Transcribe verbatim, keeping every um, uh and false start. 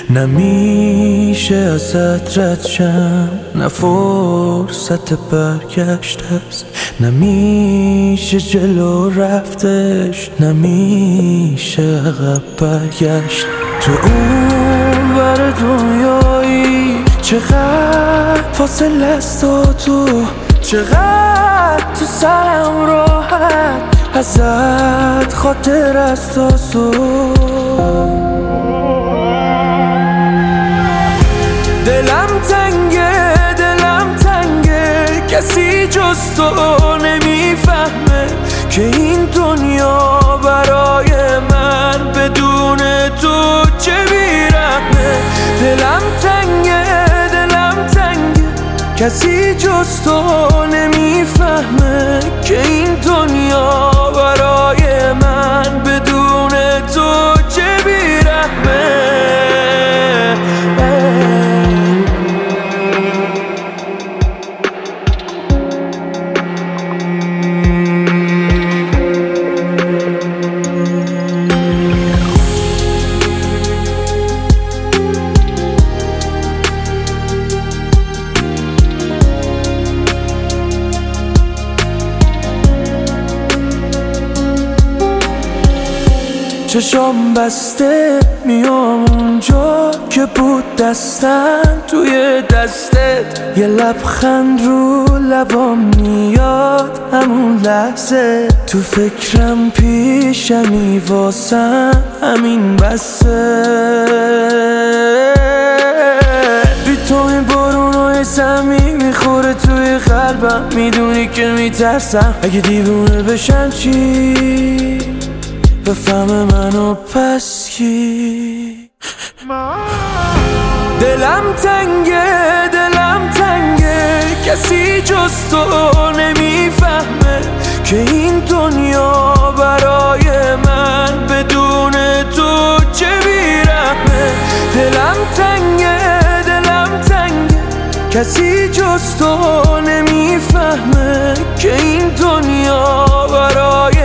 نمیشه ازت رد شم، نه فرصت برگشت است، نمیشه جلو رفتش، نمیشه عقب برگشت. تو اون ور دنیایی چقدر فاصله است و تو چقدر تو سرم راحت ازت خاطر است آسو. دلم تنگه دلم تنگه کسی جز تو نمیفهمه که این دنیا برای من بدون تو چه بیرحمه. دلم تنگه دلم تنگه کسی جز تو نمیفهمه که این دنیا برای من بدون تو چه بیرحمه. چشام بسته میام اونجا که بود دستن توی دستت، یه لبخند رو لبام میاد همون لحظه، تو فکرم پیشمی واسم همین بسه. بی تو این بارونای زمین میخوره توی قلبم، میدونی که میترسم اگه دیوونه بشم چی بفهم منو پس کی. دلم تنگه دلم تنگه کسی جز تو نمیفهمه که این دنیا برای من بدون تو چه بیرحمه. دلم تنگه دلم تنگه کسی جز تو نمیفهمه که این دنیا برای